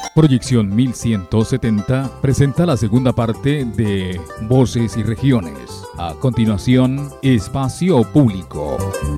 Proyección 1170 presenta la segunda parte de Voces y Regiones. A continuación, Espacio Público.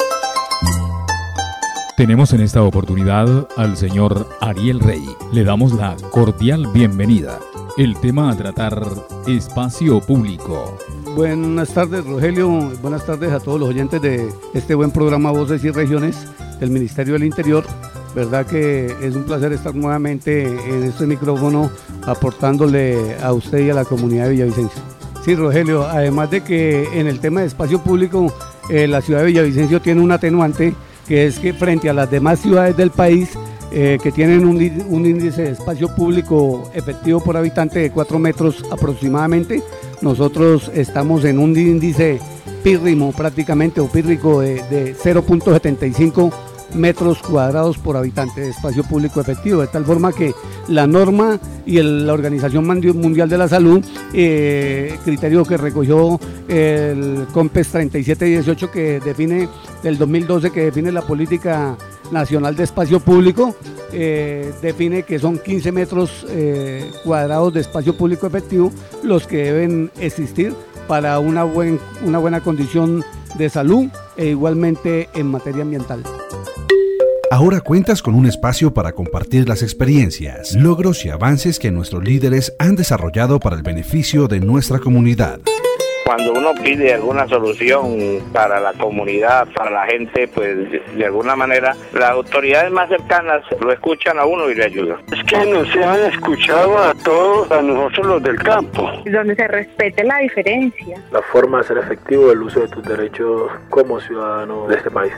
Tenemos en esta oportunidad al señor Ariel Rey. Le damos la cordial bienvenida. El tema a tratar, Espacio Público. Buenas tardes, Rogelio. Buenas tardes a todos los oyentes de este buen programa Voces y Regiones del Ministerio del Interior. Verdad que es un placer estar nuevamente en este micrófono aportándole a usted y a la comunidad de Villavicencio. Sí, Rogelio, además de que en el tema de espacio público, la ciudad de Villavicencio tiene un atenuante, que es que frente a las demás ciudades del país que tienen un índice de espacio público efectivo por habitante de 4 metros aproximadamente, nosotros estamos en un índice pírrimo prácticamente, o pírrico de 0.75 metros cuadrados por habitante de espacio público efectivo, de tal forma que la norma y la Organización Mundial de la Salud, criterio que recogió el COMPES 3718 que define, del 2012, que define la política nacional de espacio público, define que son 15 metros cuadrados de espacio público efectivo los que deben existir para una buena condición de salud e igualmente en materia ambiental. Ahora cuentas con un espacio para compartir las experiencias, logros y avances que nuestros líderes han desarrollado para el beneficio de nuestra comunidad. Cuando uno pide alguna solución para la comunidad, para la gente, pues de alguna manera las autoridades más cercanas lo escuchan a uno y le ayudan. Es que nos han escuchado a todos, a nosotros los del campo. Donde se respete la diferencia. La forma de hacer efectivo el uso de tus derechos como ciudadano de este país.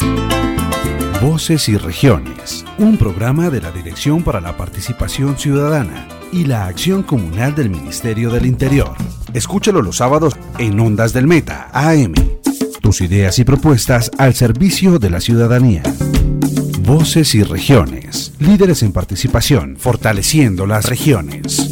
Voces y Regiones, un programa de la Dirección para la Participación Ciudadana y la Acción Comunal del Ministerio del Interior. Escúchalo los sábados en Ondas del Meta, AM. Tus ideas y propuestas al servicio de la ciudadanía. Voces y Regiones, líderes en participación, fortaleciendo las regiones.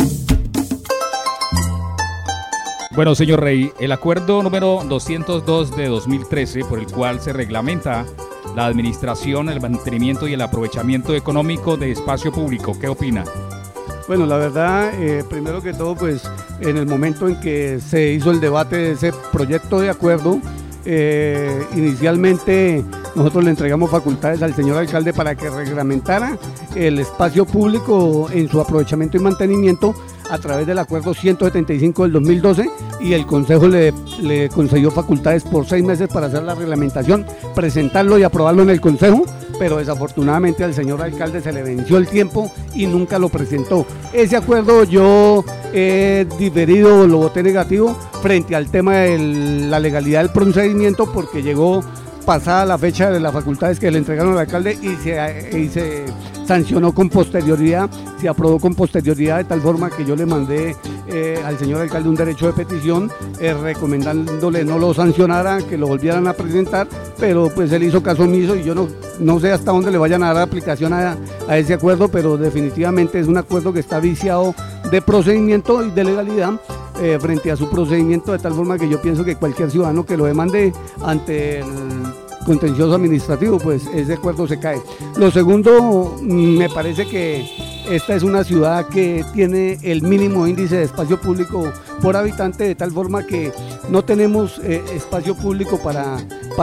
Bueno, señor Rey, el acuerdo número 202 de 2013, por el cual se reglamenta la administración, el mantenimiento y el aprovechamiento económico de espacio público, ¿qué opina? Bueno, la verdad, primero que todo, pues en el momento en que se hizo el debate de ese proyecto de acuerdo, inicialmente nosotros le entregamos facultades al señor alcalde para que reglamentara el espacio público en su aprovechamiento y mantenimiento a través del acuerdo 175 del 2012, y el consejo le concedió facultades por 6 meses para hacer la reglamentación, presentarlo y aprobarlo en el consejo, pero desafortunadamente al señor alcalde se le venció el tiempo y nunca lo presentó. Ese acuerdo yo he diferido, lo voté negativo frente al tema de la legalidad del procedimiento, porque llegó pasada la fecha de las facultades que le entregaron al alcalde y se sancionó con posterioridad, se aprobó con posterioridad, de tal forma que yo le mandé al señor alcalde un derecho de petición recomendándole no lo sancionara, que lo volvieran a presentar, pero pues él hizo caso omiso y yo no sé hasta dónde le vayan a dar aplicación a ese acuerdo, pero definitivamente es un acuerdo que está viciado de procedimiento y de legalidad frente a su procedimiento, de tal forma que yo pienso que cualquier ciudadano que lo demande ante el contencioso administrativo, pues ese acuerdo se cae. Lo segundo, me parece que esta es una ciudad que tiene el mínimo índice de espacio público por habitante, de tal forma que no tenemos espacio público para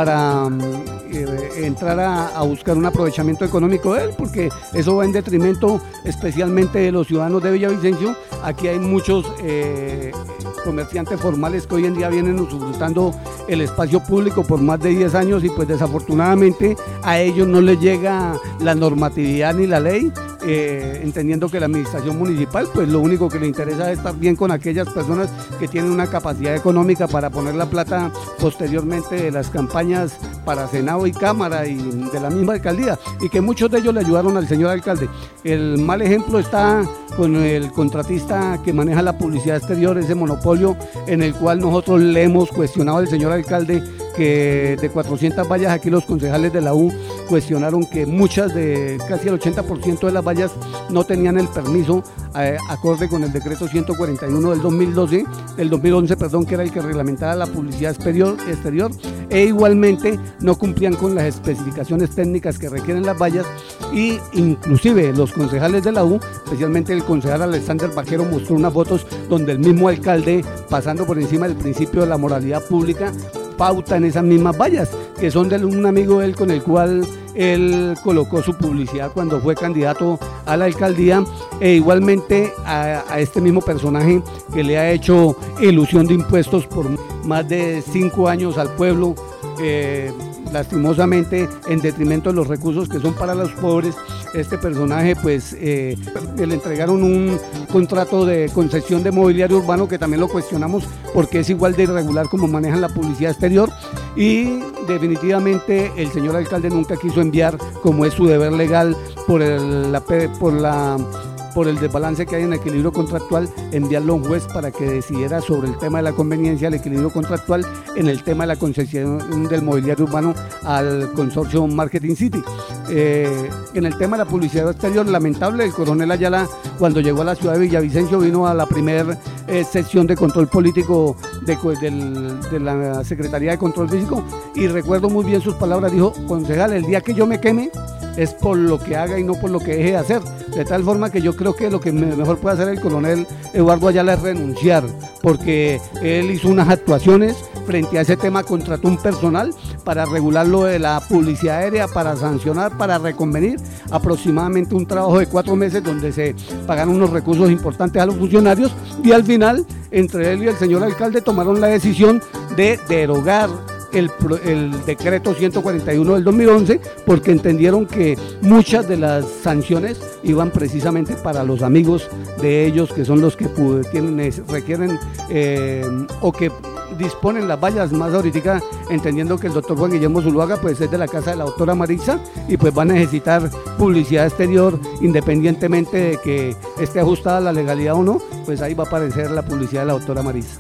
entrar a buscar un aprovechamiento económico de él, porque eso va en detrimento especialmente de los ciudadanos de Villavicencio. Aquí hay muchos comerciantes formales que hoy en día vienen usufructando el espacio público por más de 10 años y pues desafortunadamente a ellos no les llega la normatividad ni la ley, entendiendo que la administración municipal pues lo único que le interesa es estar bien con aquellas personas que tienen una capacidad económica para poner la plata posteriormente de las campañas para Senado y Cámara y de la misma alcaldía, y que muchos de ellos le ayudaron al señor alcalde. El mal ejemplo está con el contratista que maneja la publicidad exterior, ese monopolio en el cual nosotros le hemos cuestionado al señor alcalde que de 400 vallas, aquí los concejales de la U cuestionaron que casi el 80% de las vallas no tenían el permiso acorde con el decreto 141 del 2011, que era el que reglamentaba la publicidad exterior, e igualmente no cumplían con las especificaciones técnicas que requieren las vallas, y inclusive los concejales de la U, especialmente el concejal Alexander Vaquero, mostró unas fotos donde el mismo alcalde, pasando por encima del principio de la moralidad pública, pauta en esas mismas vallas, que son de un amigo de él con el cual él colocó su publicidad cuando fue candidato a la alcaldía, e igualmente a este mismo personaje que le ha hecho elusión de impuestos por más de 5 años al pueblo, lastimosamente en detrimento de los recursos que son para los pobres. Este personaje pues le entregaron un contrato de concesión de mobiliario urbano que también lo cuestionamos porque es igual de irregular como manejan la publicidad exterior, y definitivamente el señor alcalde nunca quiso enviar, como es su deber legal por el desbalance que hay en el equilibrio contractual, enviarlo a un juez para que decidiera sobre el tema de la conveniencia del equilibrio contractual en el tema de la concesión del mobiliario urbano al consorcio Marketing City. En el tema de la publicidad exterior, lamentable, el coronel Ayala, cuando llegó a la ciudad de Villavicencio, vino a la primera sesión de control político de la Secretaría de Control Físico, y recuerdo muy bien sus palabras. Dijo: concejal, el día que yo me queme es por lo que haga y no por lo que deje de hacer, de tal forma que yo creo que lo que mejor puede hacer el coronel Eduardo Ayala es renunciar, porque él hizo unas actuaciones frente a ese tema, contrató un personal para regular lo de la publicidad aérea, para sancionar, para reconvenir, aproximadamente un trabajo de 4 meses donde se pagaron unos recursos importantes a los funcionarios, y al final entre él y el señor alcalde tomaron la decisión de derogar el decreto 141 del 2011, porque entendieron que muchas de las sanciones iban precisamente para los amigos de ellos, que son los que requieren o que disponen las vallas, más ahorita entendiendo que el doctor Juan Guillermo Zuluaga pues es de la casa de la doctora Marisa, y pues va a necesitar publicidad exterior independientemente de que esté ajustada a la legalidad o no, pues ahí va a aparecer la publicidad de la doctora Marisa.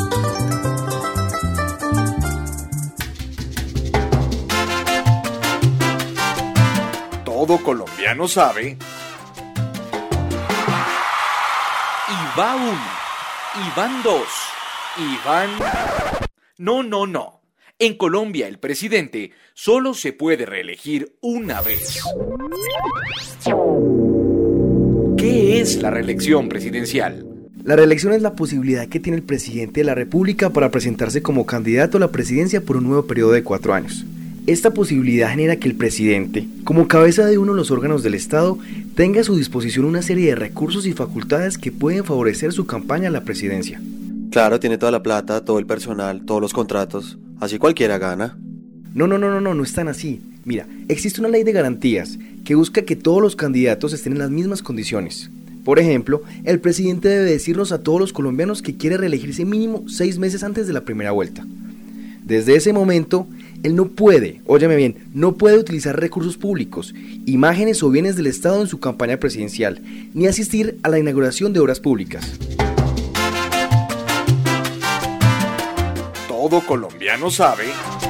Todo colombiano sabe. Y va uno, y van dos, y van... No. En Colombia el presidente solo se puede reelegir una vez. ¿Qué es la reelección presidencial? La reelección es la posibilidad que tiene el presidente de la República para presentarse como candidato a la presidencia por un nuevo periodo de 4 años. Esta posibilidad genera que el presidente, como cabeza de uno de los órganos del Estado, tenga a su disposición una serie de recursos y facultades que pueden favorecer su campaña a la presidencia. Claro, tiene toda la plata, todo el personal, todos los contratos, así cualquiera gana. No es tan así. Mira, existe una ley de garantías que busca que todos los candidatos estén en las mismas condiciones. Por ejemplo, el presidente debe decirnos a todos los colombianos que quiere reelegirse mínimo 6 meses antes de la primera vuelta. Desde ese momento, él no puede, óyeme bien, no puede utilizar recursos públicos, imágenes o bienes del Estado en su campaña presidencial, ni asistir a la inauguración de obras públicas. Todo colombiano sabe.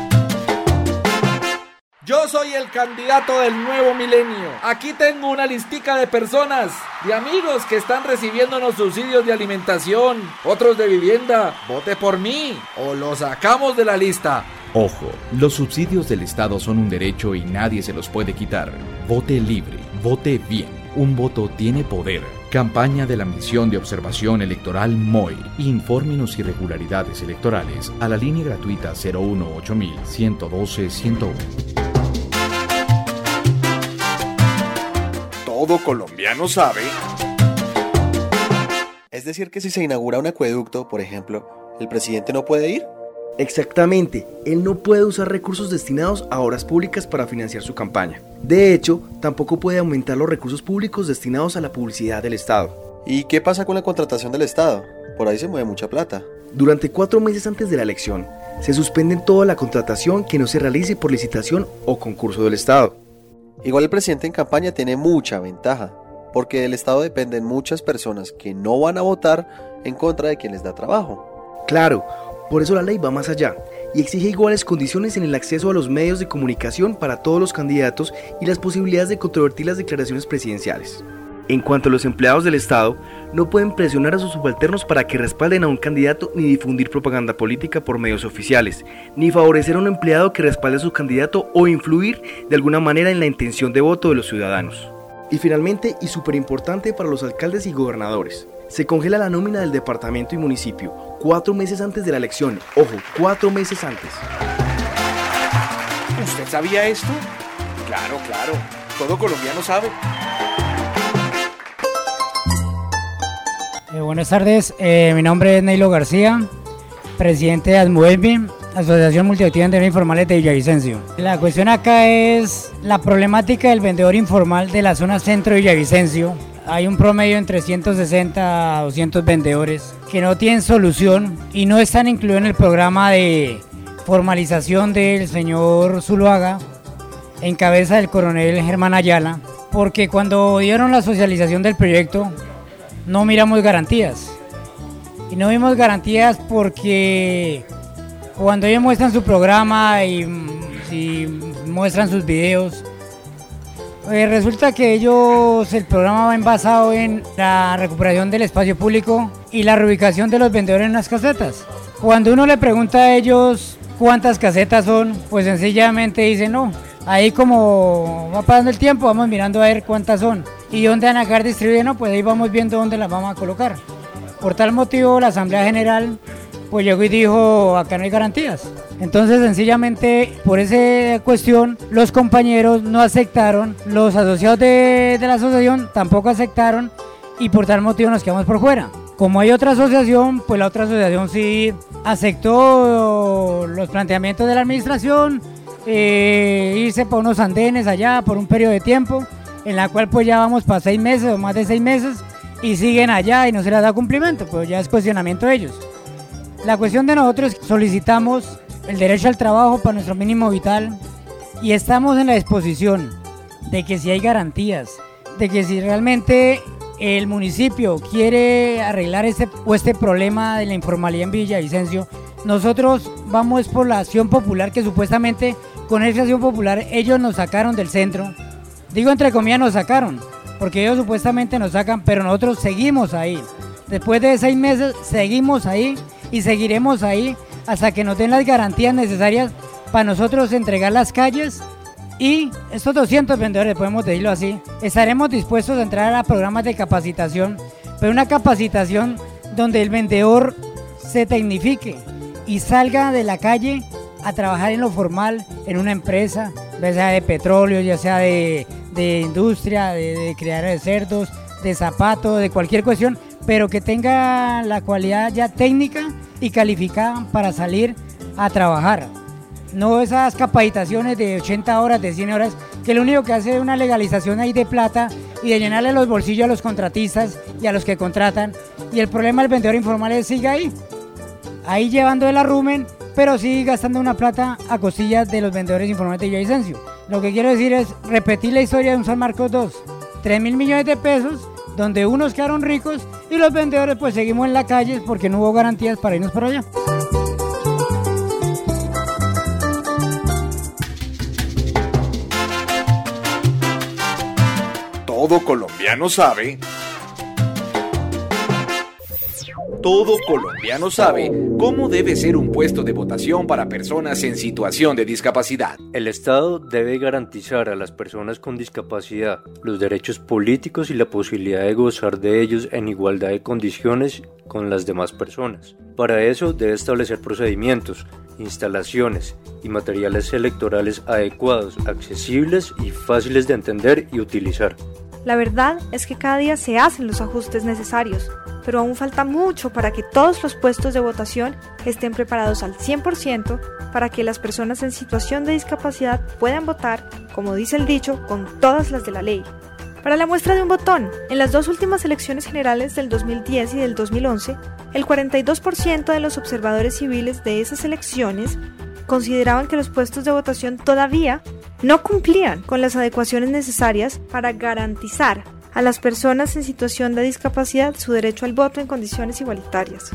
Yo soy el candidato del nuevo milenio. Aquí tengo una listica de personas, de amigos que están recibiéndonos subsidios de alimentación, otros de vivienda. Vote por mí o lo sacamos de la lista. Ojo, los subsidios del Estado son un derecho y nadie se los puede quitar. Vote libre, vote bien. Un voto tiene poder. Campaña de la Misión de Observación Electoral MOE. Infórmenos irregularidades electorales a la línea gratuita 018-112-101. Todo colombiano sabe. Es decir, que si se inaugura un acueducto, por ejemplo, ¿el presidente no puede ir? Exactamente, él no puede usar recursos destinados a obras públicas para financiar su campaña. De hecho, tampoco puede aumentar los recursos públicos destinados a la publicidad del Estado. ¿Y qué pasa con la contratación del Estado? Por ahí se mueve mucha plata. Durante 4 meses antes de la elección, se suspende toda la contratación que no se realice por licitación o concurso del Estado. Igual el presidente en campaña tiene mucha ventaja, porque del Estado dependen muchas personas que no van a votar en contra de quien les da trabajo. Claro, por eso la ley va más allá y exige iguales condiciones en el acceso a los medios de comunicación para todos los candidatos y las posibilidades de controvertir las declaraciones presidenciales. En cuanto a los empleados del Estado, no pueden presionar a sus subalternos para que respalden a un candidato ni difundir propaganda política por medios oficiales, ni favorecer a un empleado que respalde a su candidato o influir de alguna manera en la intención de voto de los ciudadanos. Y finalmente, y súper importante para los alcaldes y gobernadores, se congela la nómina del departamento y municipio 4 meses antes de la elección. Ojo, 4 meses antes. ¿Usted sabía esto? Claro, todo colombiano sabe. Buenas tardes, mi nombre es Neilo García, presidente de ASMUEVI, Asociación Multiactiva de Vendedores Informales de Villavicencio. La cuestión acá es la problemática del vendedor informal de la zona centro de Villavicencio. Hay un promedio entre 160 a 200 vendedores que no tienen solución y no están incluidos en el programa de formalización del señor Zuluaga, en cabeza del coronel Germán Ayala, porque cuando dieron la socialización del proyecto no miramos garantías. Y no vimos garantías porque cuando ellos muestran su programa y muestran sus videos, resulta que el programa va basado en la recuperación del espacio público y la reubicación de los vendedores en las casetas. Cuando uno le pregunta a ellos cuántas casetas son, pues sencillamente dicen no. Ahí como va pasando el tiempo, vamos mirando a ver cuántas son. ¿Y dónde van a quedar distribuidas? No, pues ahí vamos viendo dónde las vamos a colocar. Por tal motivo, la Asamblea General pues llegó y dijo, acá no hay garantías. Entonces, sencillamente, por esa cuestión, los compañeros no aceptaron, los asociados de la asociación tampoco aceptaron, y por tal motivo nos quedamos por fuera. Como hay otra asociación, pues la otra asociación sí aceptó los planteamientos de la administración, irse por unos andenes allá por un periodo de tiempo, en la cual pues ya vamos para 6 meses o más de 6 meses, y siguen allá y no se les da cumplimiento, pues ya es cuestionamiento de ellos. La cuestión de nosotros, solicitamos el derecho al trabajo para nuestro mínimo vital y estamos en la disposición de que si hay garantías, de que si realmente el municipio quiere arreglar este problema de la informalidad en Villavicencio, nosotros vamos por la acción popular, que supuestamente con esa acción popular ellos nos sacaron del centro. Digo entre comillas nos sacaron, porque ellos supuestamente nos sacan, pero nosotros seguimos ahí. Después de 6 meses seguimos ahí y seguiremos ahí hasta que nos den las garantías necesarias para nosotros entregar las calles. Y estos 200 vendedores, podemos decirlo así, estaremos dispuestos a entrar a programas de capacitación, pero una capacitación donde el vendedor se tecnifique y salga de la calle a trabajar en lo formal, en una empresa, ya sea de petróleo, ya sea de industria, de criadero de cerdos, de zapatos, de cualquier cuestión, pero que tenga la cualidad ya técnica y calificada para salir a trabajar. No esas capacitaciones de 80 horas, de 100 horas, que lo único que hace es una legalización ahí de plata y de llenarle los bolsillos a los contratistas y a los que contratan. Y el problema del vendedor informal es sigue ahí llevando el arrumen, pero sigue gastando una plata a costillas de los vendedores informales de Villavicencio. Lo que quiero decir es repetir la historia de un San Marcos 2, 3.000 millones de pesos, donde unos quedaron ricos y los vendedores pues seguimos en la calle porque no hubo garantías para irnos por allá. Todo colombiano sabe. Todo colombiano sabe cómo debe ser un puesto de votación para personas en situación de discapacidad. El Estado debe garantizar a las personas con discapacidad los derechos políticos y la posibilidad de gozar de ellos en igualdad de condiciones con las demás personas. Para eso debe establecer procedimientos, instalaciones y materiales electorales adecuados, accesibles y fáciles de entender y utilizar. La verdad es que cada día se hacen los ajustes necesarios, pero aún falta mucho para que todos los puestos de votación estén preparados al 100% para que las personas en situación de discapacidad puedan votar, como dice el dicho, con todas las de la ley. Para la muestra de un botón, en las 2 últimas elecciones generales del 2010 y del 2011, el 42% de los observadores civiles de esas elecciones consideraban que los puestos de votación todavía no cumplían con las adecuaciones necesarias para garantizar a las personas en situación de discapacidad su derecho al voto en condiciones igualitarias.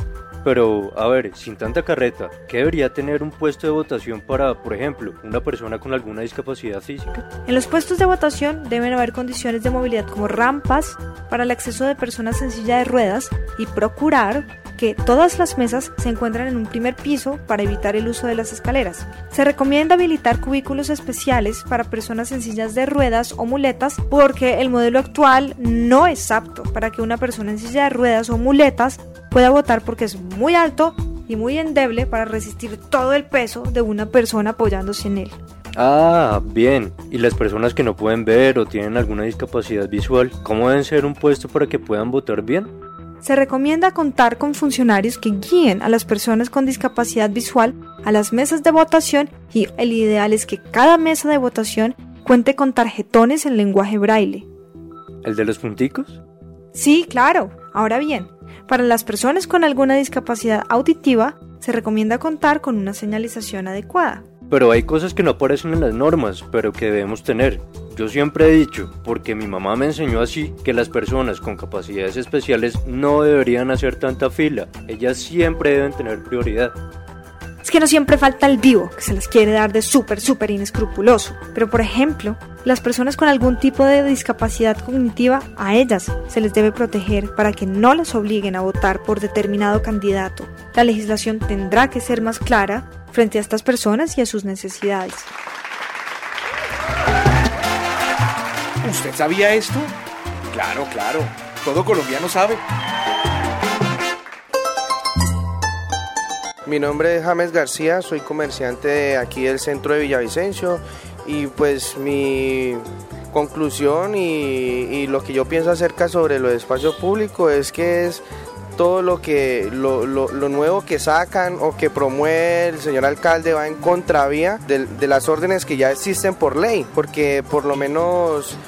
Pero, a ver, sin tanta carreta, ¿qué debería tener un puesto de votación para, por ejemplo, una persona con alguna discapacidad física? En los puestos de votación deben haber condiciones de movilidad como rampas para el acceso de personas en silla de ruedas y procurar que todas las mesas se encuentran en un primer piso para evitar el uso de las escaleras. Se recomienda habilitar cubículos especiales para personas en sillas de ruedas o muletas porque el modelo actual no es apto para que una persona en silla de ruedas o muletas pueda votar porque es muy alto y muy endeble para resistir todo el peso de una persona apoyándose en él. Ah, bien. ¿Y las personas que no pueden ver o tienen alguna discapacidad visual, cómo deben ser un puesto para que puedan votar bien? Se recomienda contar con funcionarios que guíen a las personas con discapacidad visual a las mesas de votación y el ideal es que cada mesa de votación cuente con tarjetones en lenguaje braille. ¿El de los punticos? Sí, claro. Ahora bien, para las personas con alguna discapacidad auditiva, se recomienda contar con una señalización adecuada. Pero hay cosas que no aparecen en las normas, pero que debemos tener. Yo siempre he dicho, porque mi mamá me enseñó así, que las personas con capacidades especiales no deberían hacer tanta fila. Ellas siempre deben tener prioridad. Es que no siempre falta el vivo, que se les quiere dar de súper inescrupuloso. Pero por ejemplo, las personas con algún tipo de discapacidad cognitiva, a ellas se les debe proteger para que no las obliguen a votar por determinado candidato. La legislación tendrá que ser más clara frente a estas personas y a sus necesidades. ¿Usted sabía esto? Claro, todo colombiano sabe. Mi nombre es James García, soy comerciante de aquí del centro de Villavicencio y pues mi conclusión y lo que yo pienso acerca sobre los espacios públicos es que es todo lo nuevo que sacan o que promueve el señor alcalde va en contravía de las órdenes que ya existen por ley, porque por lo menos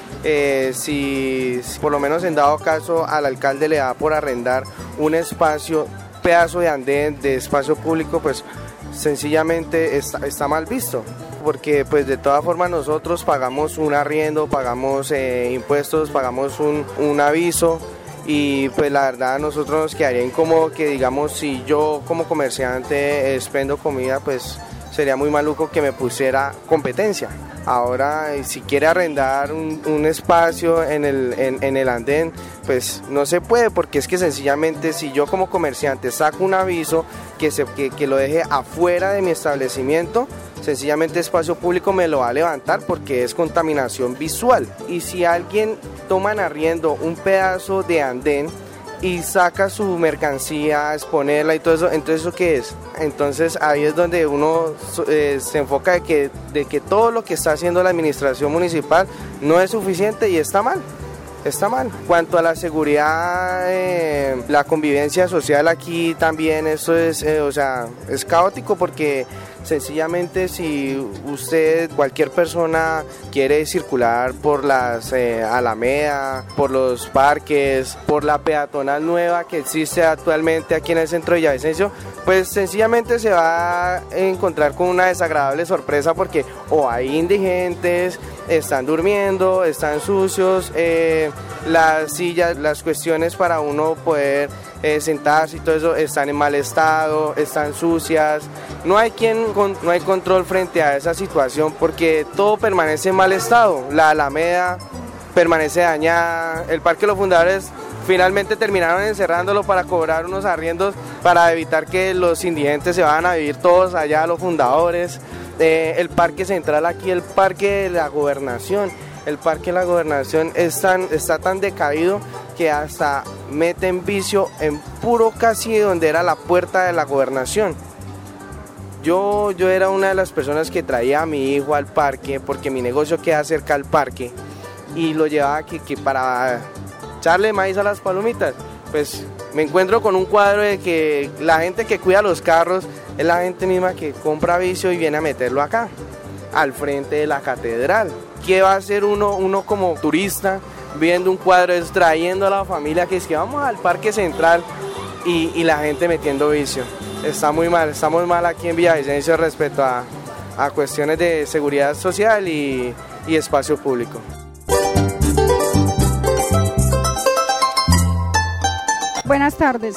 si por lo menos en dado caso al alcalde le da por arrendar un pedazo de andén de espacio público, pues sencillamente está mal visto, porque pues de todas formas nosotros pagamos un arriendo, pagamos impuestos, pagamos un aviso. Y pues la verdad a nosotros nos quedaría incómodo que digamos si yo como comerciante expendo comida, pues sería muy maluco que me pusiera competencia. Ahora si quiere arrendar un espacio en el andén, pues no se puede, porque es que sencillamente si yo como comerciante saco un aviso que lo deje afuera de mi establecimiento, sencillamente espacio público me lo va a levantar porque es contaminación visual. Y si alguien toma en arriendo un pedazo de andén y saca su mercancía a exponerla y todo eso, entonces ¿eso qué es? Entonces ahí es donde uno se enfoca de que todo lo que está haciendo la administración municipal no es suficiente y está mal. Está mal. Cuanto a la seguridad, la convivencia social aquí también, eso es caótico porque sencillamente si usted, cualquier persona quiere circular por las Alameda, por los parques, por la peatonal nueva que existe actualmente aquí en el centro de Villavicencio, pues sencillamente se va a encontrar con una desagradable sorpresa porque o hay indigentes, están durmiendo, están sucios, las sillas, las cuestiones para uno poder sentarse y todo eso están en mal estado, están sucias, no hay control frente a esa situación porque todo permanece en mal estado, la Alameda permanece dañada, el Parque de los Fundadores finalmente terminaron encerrándolo para cobrar unos arriendos para evitar que los indigentes se vayan a vivir todos allá a los Fundadores. El Parque Central aquí, el Parque de la Gobernación. El Parque de la Gobernación está tan decaído que hasta meten vicio en puro casi donde era la puerta de la Gobernación. Yo era una de las personas que traía a mi hijo al parque porque mi negocio queda cerca al parque y lo llevaba que para echarle maíz a las palomitas. Pues me encuentro con un cuadro de que la gente que cuida los carros es la gente misma que compra vicio y viene a meterlo acá, al frente de la catedral. ¿Qué va a hacer uno como turista viendo un cuadro trayendo a la familia que es que vamos al Parque Central y la gente metiendo vicio? Estamos mal aquí en Villavicencio respecto a cuestiones de seguridad social y espacio público. Buenas tardes.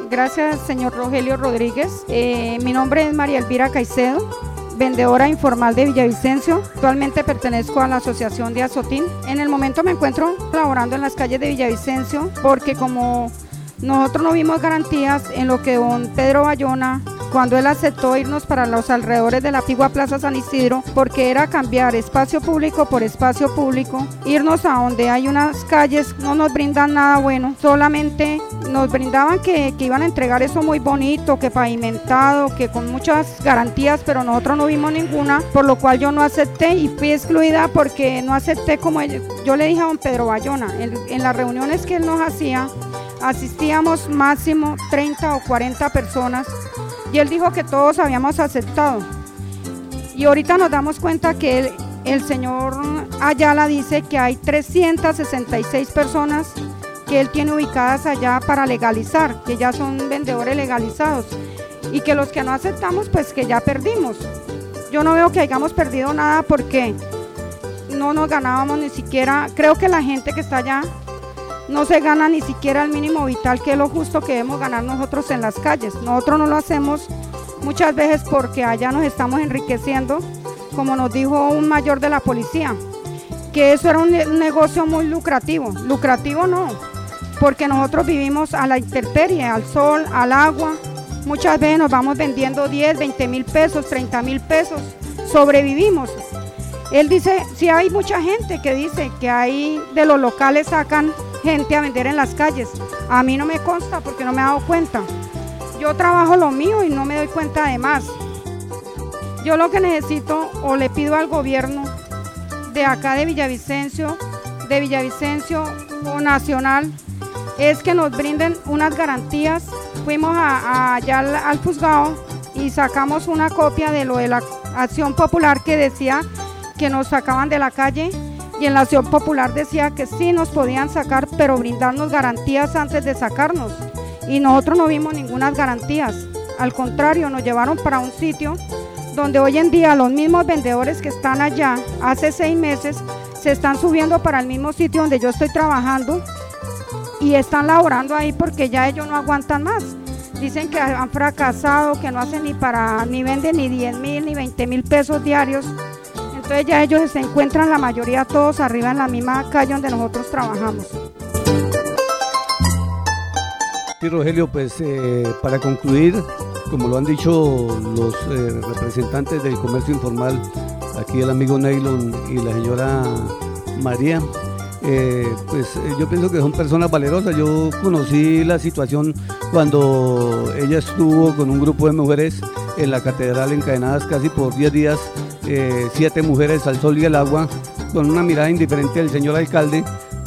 Gracias, señor Rogelio Rodríguez. Mi nombre es María Elvira Caicedo, vendedora informal de Villavicencio. Actualmente pertenezco a la asociación de Azotín. En el momento me encuentro laborando en las calles de Villavicencio porque como nosotros no vimos garantías en lo que don Pedro Bayona, cuando él aceptó irnos para los alrededores de la antigua Plaza San Isidro, porque era cambiar espacio público por espacio público, irnos a donde hay unas calles, no nos brindan nada bueno, solamente nos brindaban que iban a entregar eso muy bonito, que pavimentado, que con muchas garantías, pero nosotros no vimos ninguna, por lo cual yo no acepté y fui excluida porque no acepté como yo le dije a don Pedro Bayona, en las reuniones que él nos hacía, asistíamos máximo 30 o 40 personas y él dijo que todos habíamos aceptado. Y ahorita nos damos cuenta que el señor Ayala dice que hay 366 personas que él tiene ubicadas allá para legalizar, que ya son vendedores legalizados y que los que no aceptamos pues que ya perdimos. Yo no veo que hayamos perdido nada porque no nos ganábamos ni siquiera, creo que la gente que está allá no se gana ni siquiera el mínimo vital, que es lo justo que debemos ganar nosotros en las calles. Nosotros no lo hacemos muchas veces porque allá nos estamos enriqueciendo, como nos dijo un mayor de la policía, que eso era un negocio muy lucrativo. Lucrativo no, porque nosotros vivimos a la intemperie, al sol, al agua. Muchas veces nos vamos vendiendo 10, 20 mil pesos, 30 mil pesos, sobrevivimos. Él dice, sí hay mucha gente que dice que ahí de los locales sacan gente a vender en las calles. A mí no me consta porque no me he dado cuenta. Yo trabajo lo mío y no me doy cuenta de más. Yo lo que necesito o le pido al gobierno de acá de Villavicencio o nacional, es que nos brinden unas garantías. Fuimos allá al juzgado y sacamos una copia de lo de la acción popular que decía que nos sacaban de la calle, y en la acción popular decía que sí nos podían sacar, pero brindarnos garantías antes de sacarnos, y nosotros no vimos ninguna garantías. Al contrario, nos llevaron para un sitio donde hoy en día los mismos vendedores que están allá hace 6 meses se están subiendo para el mismo sitio donde yo estoy trabajando y están laborando ahí porque ya ellos no aguantan más. Dicen que han fracasado, que no hacen ni venden ni 10.000 ni 20.000 pesos diarios. Entonces ya ellos se encuentran la mayoría todos arriba en la misma calle donde nosotros trabajamos. Sí, Rogelio, pues para concluir, como lo han dicho los representantes del comercio informal, aquí el amigo Neylon y la señora María, yo pienso que son personas valerosas. Yo conocí la situación cuando ella estuvo con un grupo de mujeres en la catedral encadenadas casi por 10 días, 7 mujeres al sol y al agua, con una mirada indiferente del señor alcalde,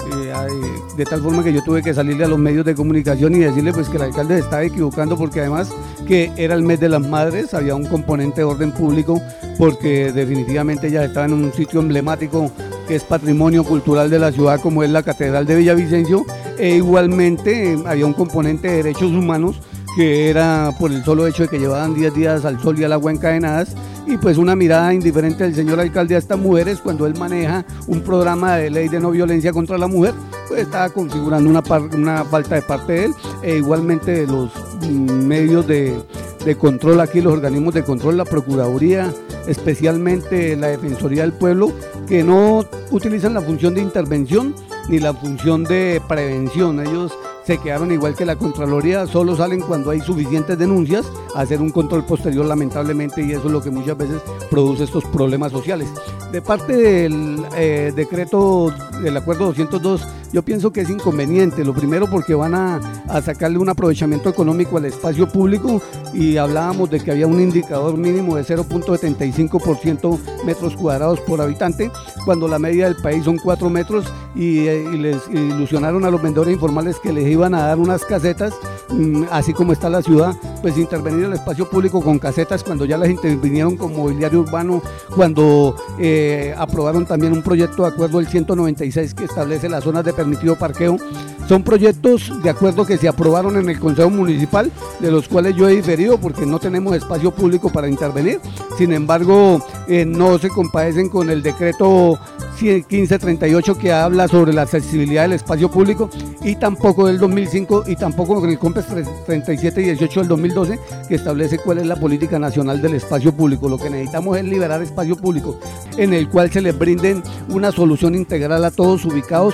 de tal forma que yo tuve que salirle a los medios de comunicación y decirle pues que el alcalde se estaba equivocando, porque además que era el mes de las madres, había un componente de orden público, porque definitivamente ella estaba en un sitio emblemático que es patrimonio cultural de la ciudad, como es la Catedral de Villavicencio, e igualmente había un componente de derechos humanos, que era por el solo hecho de que llevaban 10 días al sol y al agua encadenadas, y pues una mirada indiferente del señor alcalde a estas mujeres cuando él maneja un programa de ley de no violencia contra la mujer, pues estaba configurando una falta de parte de él, e igualmente de los medios de control aquí, los organismos de control, la Procuraduría, especialmente la Defensoría del Pueblo, que no utilizan la función de intervención ni la función de prevención. Ellos se quedaron igual que la Contraloría, solo salen cuando hay suficientes denuncias a hacer un control posterior, lamentablemente, y eso es lo que muchas veces produce estos problemas sociales. De parte del decreto del acuerdo 202, yo pienso que es inconveniente. Lo primero porque van a sacarle un aprovechamiento económico al espacio público, y hablábamos de que había un indicador mínimo de 0.75% metros cuadrados por habitante, cuando la media del país son 4 metros, y les ilusionaron a los vendedores informales que les iban a dar unas casetas, así como está la ciudad, pues intervenir el espacio público con casetas, cuando ya las intervinieron con mobiliario urbano, cuando aprobaron también un proyecto de acuerdo del 196 que establece las zonas de permitido parqueo. Son proyectos de acuerdo que se aprobaron en el Consejo Municipal, de los cuales yo he diferido porque no tenemos espacio público para intervenir. Sin embargo, no se compadecen con el decreto 1538 que habla sobre la accesibilidad del espacio público, y tampoco del 2005, y tampoco con el COMPES 3718 del 2012 que establece cuál es la política nacional del espacio público. Lo que necesitamos es liberar espacio público en el cual se les brinden una solución integral a todos, ubicados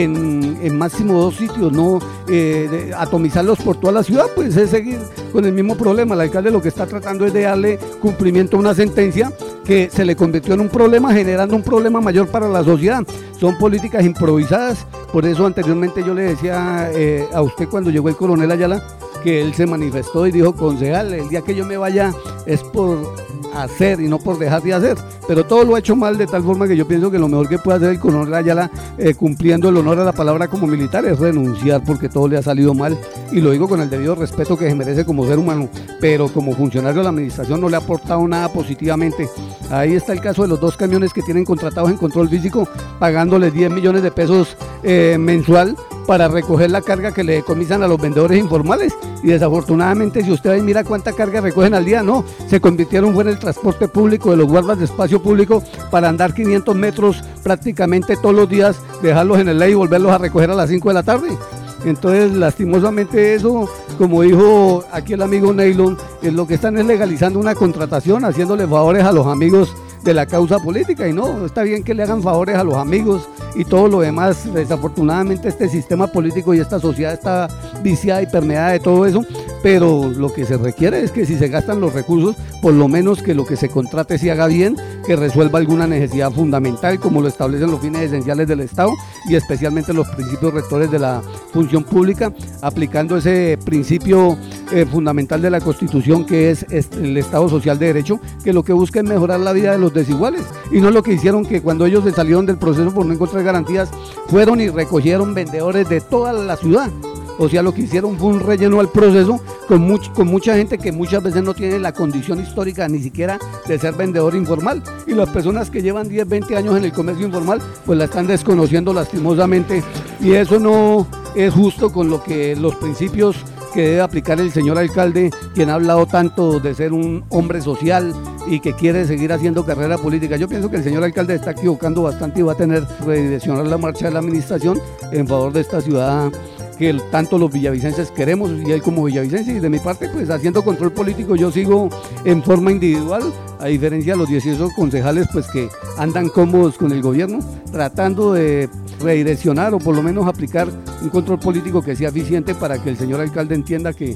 en máximo 2 sitios, no atomizarlos por toda la ciudad, pues es seguir con el mismo problema. El alcalde lo que está tratando es de darle cumplimiento a una sentencia que se le convirtió en un problema, generando un problema mayor para la sociedad. Son políticas improvisadas. Por eso anteriormente yo le decía a usted, cuando llegó el coronel Ayala, que él se manifestó y dijo: concejal, el día que yo me vaya es por hacer y no por dejar de hacer, pero todo lo ha hecho mal, de tal forma que yo pienso que lo mejor que puede hacer el coronel Ayala, cumpliendo el honor a la palabra como militar, es renunciar, porque todo le ha salido mal, y lo digo con el debido respeto que se merece como ser humano, pero como funcionario de la administración no le ha aportado nada positivamente. Ahí está el caso de los 2 camiones que tienen contratados en control físico, pagándoles 10 millones de pesos mensual para recoger la carga que le decomisan a los vendedores informales, y desafortunadamente, si usted mira cuánta carga recogen al día, no, se convirtieron en el transporte público de los guardas de espacio público para andar 500 metros prácticamente todos los días, dejarlos en el ley y volverlos a recoger a las 5 de la tarde. Entonces, lastimosamente eso, como dijo aquí el amigo Neylon, lo que están es legalizando una contratación, haciéndole favores a los amigos de la causa política, y no, está bien que le hagan favores a los amigos y todo lo demás. Desafortunadamente este sistema político y esta sociedad está viciada y permeada de todo eso, pero lo que se requiere es que si se gastan los recursos, por lo menos que lo que se contrate se haga bien, que resuelva alguna necesidad fundamental, como lo establecen los fines esenciales del Estado y especialmente los principios rectores de la función pública, aplicando ese principio fundamental de la Constitución, que es el Estado social de derecho, que lo que busca es mejorar la vida de los desiguales, y no lo que hicieron, que cuando ellos se salieron del proceso por no encontrar garantías, fueron y recogieron vendedores de toda la ciudad. O sea, lo que hicieron fue un relleno al proceso con mucha gente que muchas veces no tiene la condición histórica ni siquiera de ser vendedor informal, y las personas que llevan 10, 20 años en el comercio informal pues la están desconociendo lastimosamente, y eso no es justo con lo que los principios que debe aplicar el señor alcalde, quien ha hablado tanto de ser un hombre social y que quiere seguir haciendo carrera política. Yo pienso que el señor alcalde está equivocando bastante y va a tener que redireccionar la marcha de la administración en favor de esta ciudad que tanto los villavicenses queremos, y él como villavicense. Y de mi parte, pues haciendo control político, yo sigo en forma individual, a diferencia de los 18 concejales pues que andan cómodos con el gobierno, tratando de redireccionar o por lo menos aplicar un control político que sea eficiente, para que el señor alcalde entienda que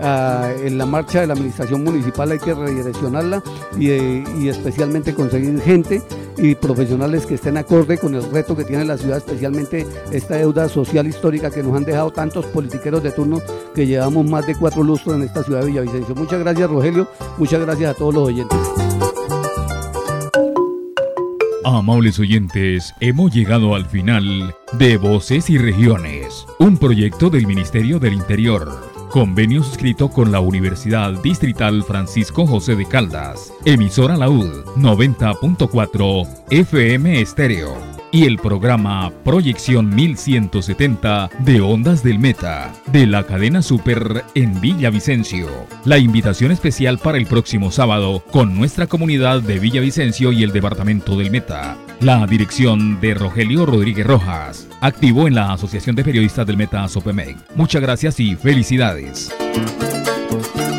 en la marcha de la administración municipal hay que redireccionarla y especialmente conseguir gente y profesionales que estén acorde con el reto que tiene la ciudad, especialmente esta deuda social histórica que nos han dejado tantos politiqueros de turno, que llevamos más de 4 lustros en esta ciudad de Villavicencio. Muchas gracias, Rogelio, muchas gracias a todos los oyentes. Amables oyentes, hemos llegado al final de Voces y Regiones, un proyecto del Ministerio del Interior. Convenio suscrito con la Universidad Distrital Francisco José de Caldas, emisora La UD 90.4 FM Estéreo, y el programa Proyección 1170 de Ondas del Meta, de la cadena Super en Villavicencio. La invitación especial para el próximo sábado con nuestra comunidad de Villavicencio y el departamento del Meta. La dirección de Rogelio Rodríguez Rojas, activo en la Asociación de Periodistas del Meta, Sopemec. Muchas gracias y felicidades.